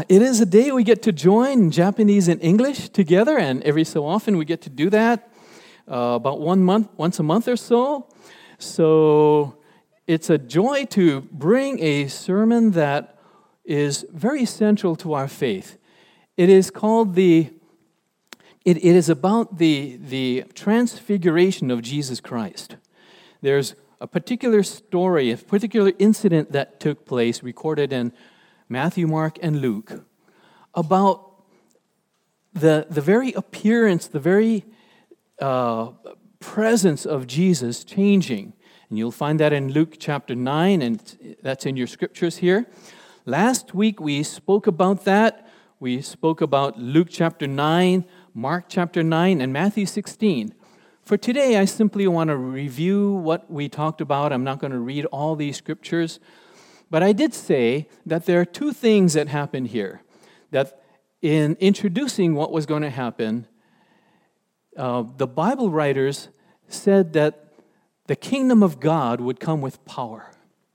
It is a day we get to join Japanese and English together, and every so often we get to do that, about once a month or so. So it's a joy to bring a sermon that is very central to our faith. It is called it is about the transfiguration of Jesus Christ. There's a particular story, a particular incident that took place, recorded in Matthew, Mark, and Luke, about the very appearance, the very presence of Jesus changing. And you'll find that in Luke chapter 9, and that's in your scriptures here. Last week we spoke about that. We spoke about Luke chapter 9, Mark chapter 9, and Matthew 16. For today, I simply want to review what we talked about. I'm not going to read all these scriptures. But I did say that there are two things that happened here. That in introducing what was going to happen, the Bible writers said that the kingdom of God would come with power.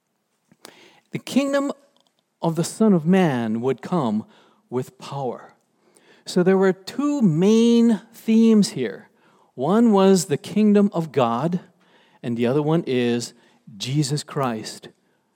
The kingdom of the Son of Man would come with power. So there were two main themes here. One was the kingdom of God, and the other one is Jesus Christ.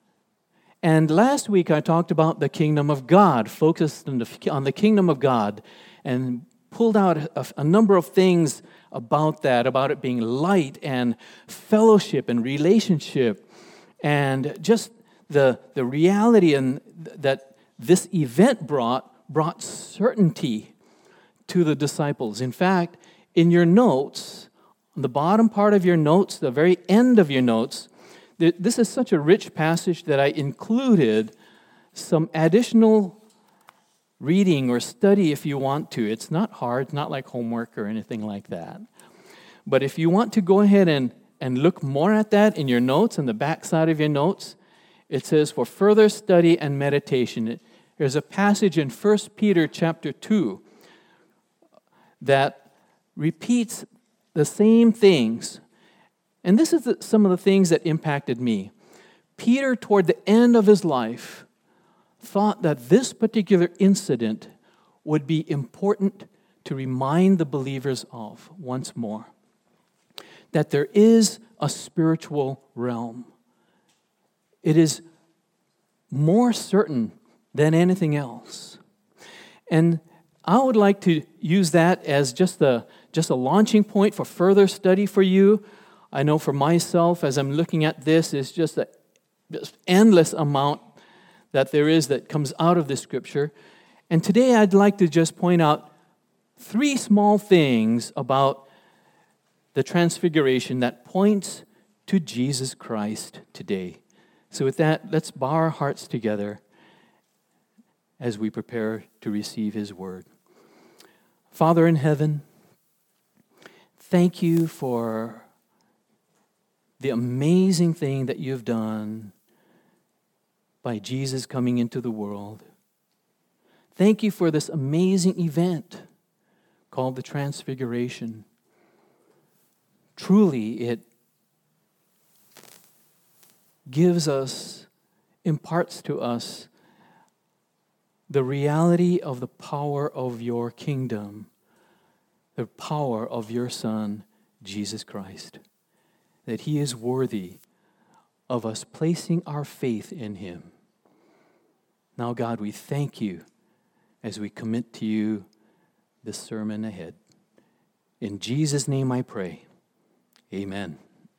And last week I talked about the kingdom of God, focused on the kingdom of God, and pulled out a number of things about that, about it being light and fellowship and relationship, and just the reality and that this event brought certainty to the disciples. In fact, in your notes, on the bottom part of your notes, the very end of your notes, this is such a rich passage that I included some additional reading or study if you want to. It's not hard, it's not like homework or anything like that. But if you want to go ahead and look more at that in your notes, on the back side of your notes, it says, for further study and meditation. There's a passage in 1 Peter chapter 2 that repeats the same things. And this is some of the things that impacted me. Peter, toward the end of his life, thought that this particular incident would be important to remind the believers of once more. That there is a spiritual realm. It is more certain than anything else. And I would like to use that as just a launching point for further study for you. I know for myself, as I'm looking at this, it's just endless amount that there is that comes out of this scripture. And today I'd like to just point out three small things about the transfiguration that points to Jesus Christ today. So with that, let's bow our hearts together as we prepare to receive His word. Father in heaven, thank you for the amazing thing that you've done by Jesus coming into the world. Thank you for this amazing event called the Transfiguration. Truly, it imparts to us the reality of the power of your kingdom, the power of your Son, Jesus Christ. That He is worthy of us placing our faith in Him. Now, God, we thank you as we commit to you this sermon ahead. In Jesus' name I pray. Amen.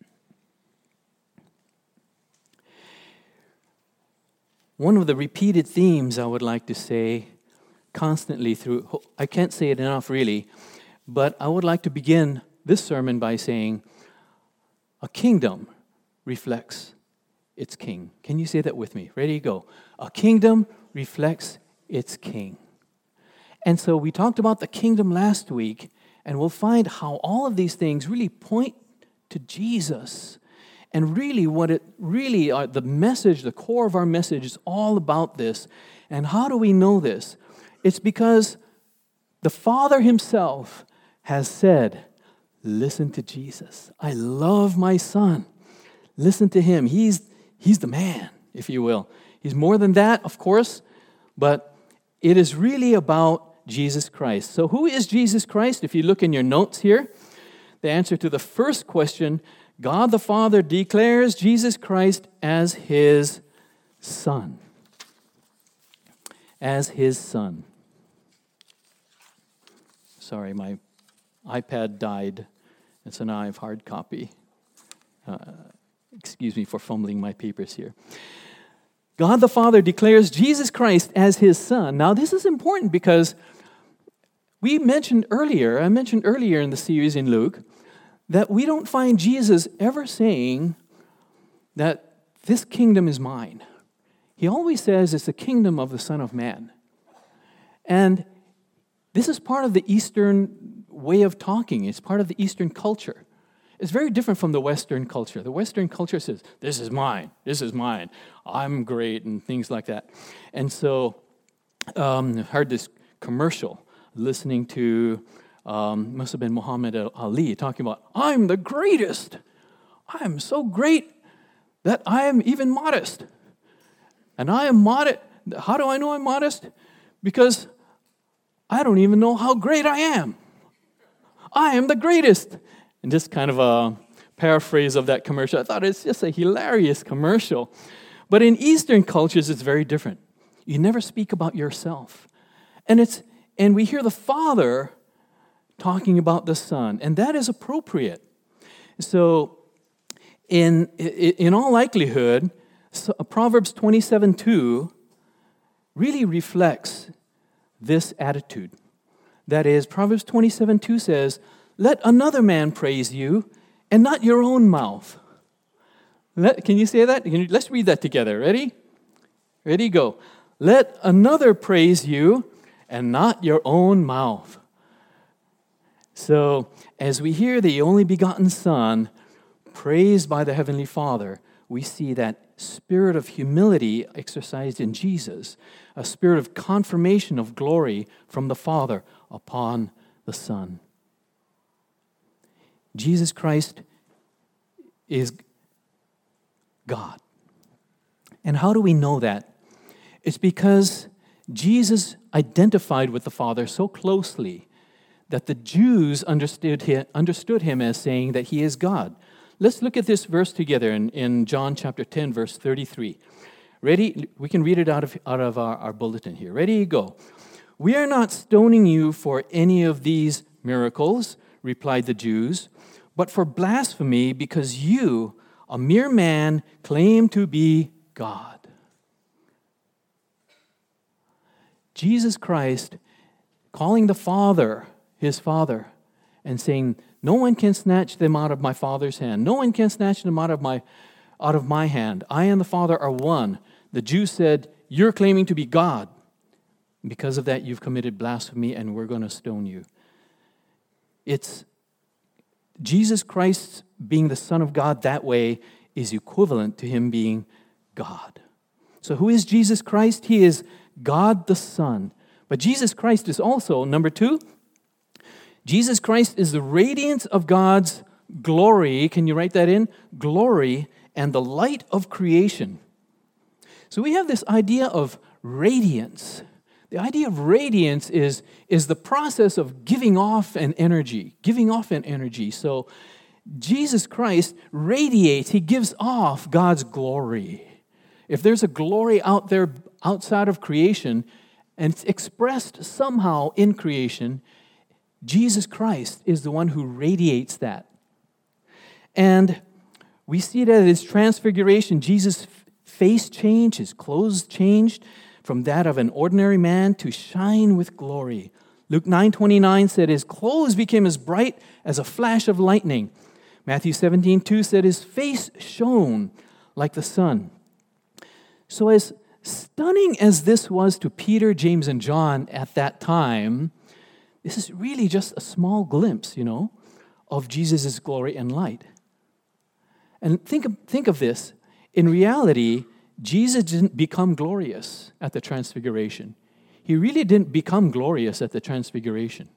One of the repeated themes I would like to say constantly through, I can't say it enough really, but I would like to begin this sermon by saying, a kingdom reflects its king. Can you say that with me? Ready to go. A kingdom reflects its king. And so we talked about the kingdom last week, and we'll find how all of these things really point to Jesus. And really the message, the core of our message is all about this. And how do we know this? It's because the Father Himself has said, listen to Jesus. I love my Son. Listen to Him. He's the man, if you will. He's more than that, of course, but it is really about Jesus Christ. So who is Jesus Christ? If you look in your notes here, the answer to the first question, God the Father declares Jesus Christ as His Son. As His Son. Sorry, my iPad died, and so now I have hard copy. Excuse me for fumbling my papers here. God the Father declares Jesus Christ as His Son. Now, this is important because I mentioned earlier in the series in Luke, that we don't find Jesus ever saying that this kingdom is mine. He always says it's the kingdom of the Son of Man. And this is part of the Eastern way of talking. It's part of the Eastern culture. It's very different from the Western culture. The Western culture says, this is mine, I'm great, and things like that. And so I heard this commercial listening to, must have been Muhammad Ali, talking about, I'm the greatest. I am so great that I am even modest. And I am modest. How do I know I'm modest? Because I don't even know how great I am. I am the greatest. And just kind of a paraphrase of that commercial. I thought it's just a hilarious commercial. But in Eastern cultures, it's very different. You never speak about yourself. And we hear the Father talking about the Son, and that is appropriate. So in all likelihood, Proverbs 27:2 really reflects this attitude. That is, Proverbs 27:2 says, let another man praise you, and not your own mouth. Can you say that? Let's read that together. Ready? Ready, go. Let another praise you, and not your own mouth. So, as we hear the only begotten Son praised by the Heavenly Father, we see that spirit of humility exercised in Jesus, a spirit of confirmation of glory from the Father upon the Son. Jesus Christ is God. And how do we know that? It's because Jesus identified with the Father so closely that the Jews understood him as saying that He is God. Let's look at this verse together in John chapter 10, verse 33. Ready? We can read it out of our bulletin here. Ready? Go. We are not stoning you for any of these miracles, replied the Jews, but for blasphemy, because you, a mere man, claim to be God. Jesus Christ calling the Father His Father and saying, no one can snatch them out of my Father's hand. No one can snatch them out of my hand. I and the Father are one. The Jews said, you're claiming to be God. Because of that, you've committed blasphemy, and we're going to stone you. It's Jesus Christ being the Son of God that way is equivalent to Him being God. So who is Jesus Christ? He is God the Son. But Jesus Christ is also, number 2, Jesus Christ is the radiance of God's glory. Can you write that in? Glory and the light of creation. So we have this idea of radiance. The idea of radiance is the process of giving off an energy. So Jesus Christ radiates, He gives off God's glory. If there's a glory out there outside of creation, and it's expressed somehow in creation, Jesus Christ is the one who radiates that. And we see that at His transfiguration, Jesus' face changed, His clothes changed from that of an ordinary man to shine with glory. Luke 9:29 said His clothes became as bright as a flash of lightning. Matthew 17:2 said His face shone like the sun. So as stunning as this was to Peter, James, and John at that time, this is really just a small glimpse, of Jesus' glory and light. And think of this. In reality, Jesus didn't become glorious at the Transfiguration. He really didn't become glorious at the Transfiguration.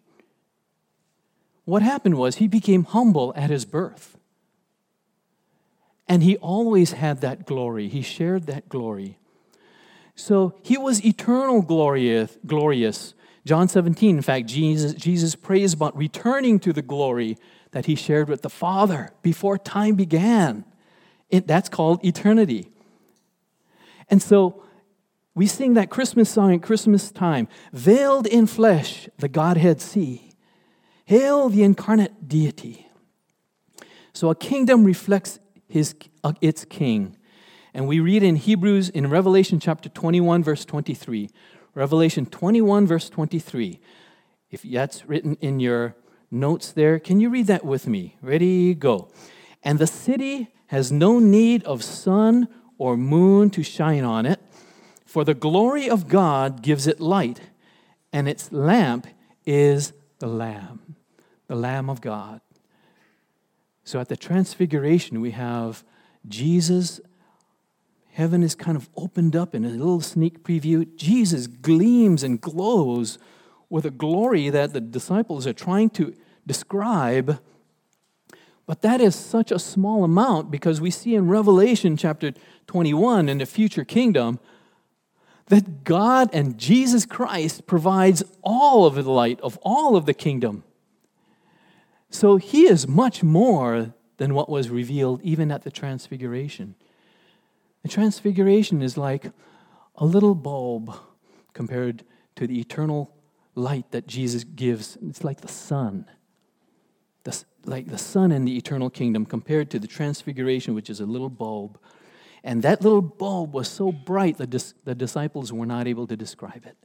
What happened was He became humble at His birth. And He always had that glory. He shared that glory. So he was eternal glorious. John 17, in fact, Jesus prays about returning to the glory that he shared with the Father before time began. That's called eternity. And so we sing that Christmas song at Christmas time, veiled in flesh, the Godhead see. Hail the incarnate deity. So a kingdom reflects its king. And we read in Revelation chapter 21, verse 23. Revelation 21, verse 23. If that's written in your notes there, can you read that with me? Ready, go. And the city has no need of sun or moon to shine on it, for the glory of God gives it light, and its lamp is the Lamb of God. So at the Transfiguration, we have Jesus. Heaven is kind of opened up in a little sneak preview. Jesus gleams and glows with a glory that the disciples are trying to describe. But that is such a small amount because we see in Revelation chapter 21 in the future kingdom that God and Jesus Christ provides all of the light of all of the kingdom. So he is much more than what was revealed even at the Transfiguration. The Transfiguration is like a little bulb compared to the eternal light that Jesus gives. It's like the sun. Like the sun in the eternal kingdom compared to the Transfiguration, which is a little bulb. And that little bulb was so bright that the disciples were not able to describe it.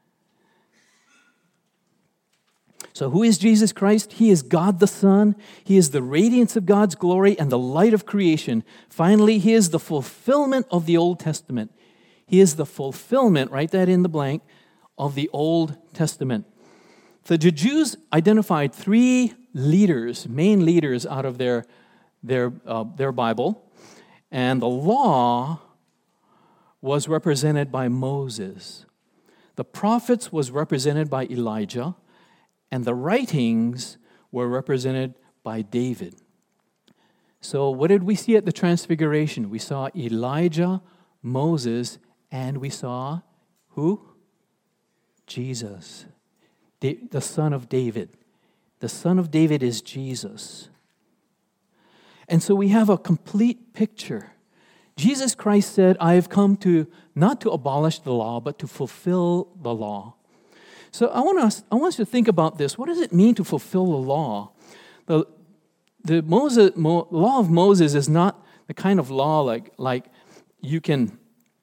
So who is Jesus Christ? He is God the Son. He is the radiance of God's glory and the light of creation. Finally, he is the fulfillment of the Old Testament. He is the fulfillment, write that in the blank, of the Old Testament. The Jews identified three leaders, main leaders out of their Bible. And the law was represented by Moses. The prophets was represented by Elijah. And the writings were represented by David. So what did we see at the Transfiguration? We saw Elijah, Moses, and we saw who? Jesus, the son of David. The son of David is Jesus. And so we have a complete picture. Jesus Christ said, I have come not to abolish the law, but to fulfill the law. So I want us to think about this. What does it mean to fulfill the law? The law of Moses is not the kind of law like you can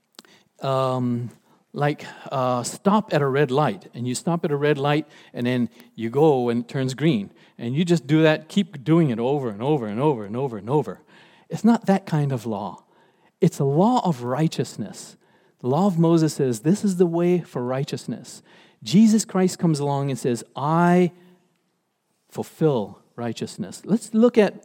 stop at a red light, and you stop at a red light, and then you go and it turns green, and you just do that, keep doing it over and over and over and over and over. It's not that kind of law. It's a law of righteousness. The law of Moses says this is the way for righteousness. Jesus Christ comes along and says, I fulfill righteousness. Let's look at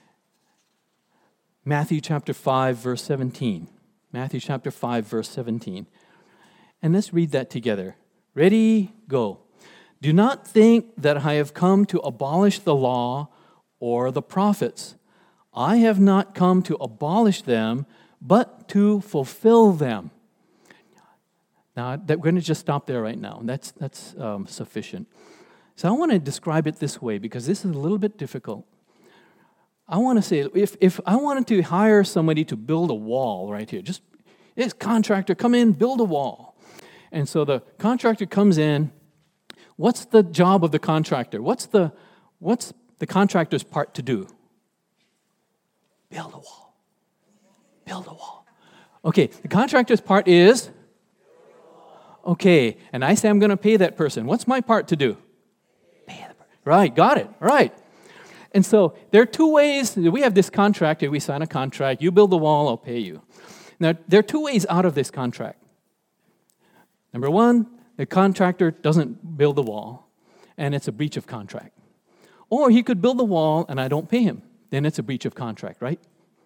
Matthew chapter 5, verse 17. Matthew chapter 5, verse 17. And let's read that together. Ready, go. Do not think that I have come to abolish the law or the prophets. I have not come to abolish them, but to fulfill them. Now, we're going to just stop there right now. That's sufficient. So I want to describe it this way because this is a little bit difficult. I want to say, if I wanted to hire somebody to build a wall right here, just this contractor, come in, build a wall. And so the contractor comes in. What's the job of the contractor? What's the contractor's part to do? Build a wall. Build a wall. Okay, the contractor's part is? Okay, and I say I'm going to pay that person. What's my part to do? Pay the person. Right, got it. Right. And so there are two ways. We have this contract. We sign a contract. You build the wall, I'll pay you. Now, there are two ways out of this contract. Number one, the contractor doesn't build the wall, and it's a breach of contract. Or he could build the wall, and I don't pay him. Then it's a breach of contract, right?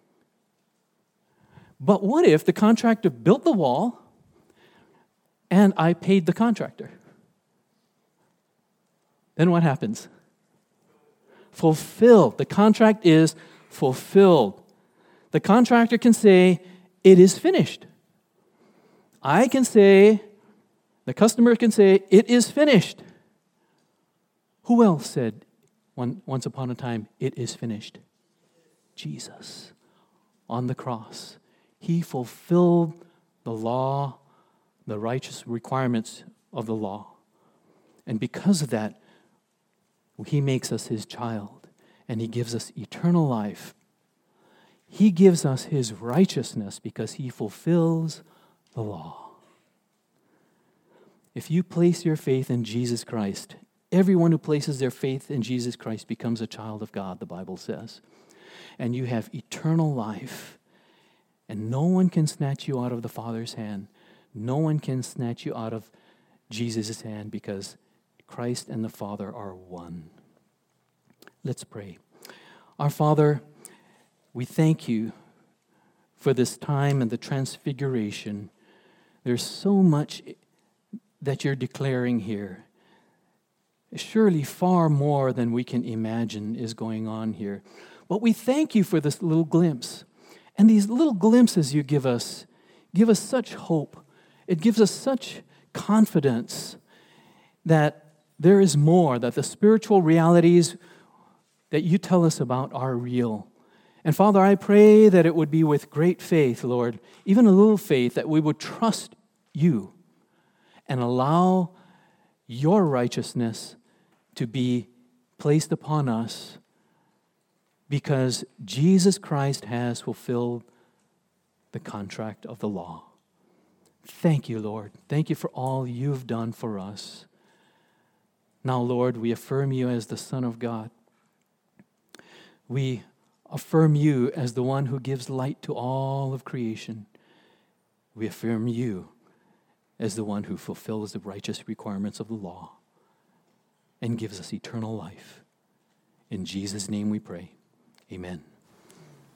But what if the contractor built the wall, and I paid the contractor? Then what happens? Fulfilled. The contract is fulfilled. The contractor can say, it is finished. I can say, the customer can say, it is finished. Who else said once upon a time, it is finished? Jesus on the cross. He fulfilled the law, the righteous requirements of the law. And because of that, He makes us His child, and He gives us eternal life. He gives us His righteousness because He fulfills the law. If you place your faith in Jesus Christ, everyone who places their faith in Jesus Christ becomes a child of God, the Bible says. And you have eternal life. And no one can snatch you out of the Father's hand. No one can snatch you out of Jesus' hand because Christ and the Father are one. Let's pray. Our Father, we thank You for this time and the transfiguration. There's so much that You're declaring here. Surely far more than we can imagine is going on here. But we thank You for this little glimpse. And these little glimpses You give us such hope. It gives us such confidence that there is more, that the spiritual realities that You tell us about are real. And Father, I pray that it would be with great faith, Lord, even a little faith, that we would trust You and allow Your righteousness to be placed upon us because Jesus Christ has fulfilled the contract of the law. Thank You, Lord. Thank You for all You've done for us. Now, Lord, we affirm You as the Son of God. We affirm You as the one who gives light to all of creation. We affirm You as the one who fulfills the righteous requirements of the law and gives us eternal life. In Jesus' name we pray. Amen.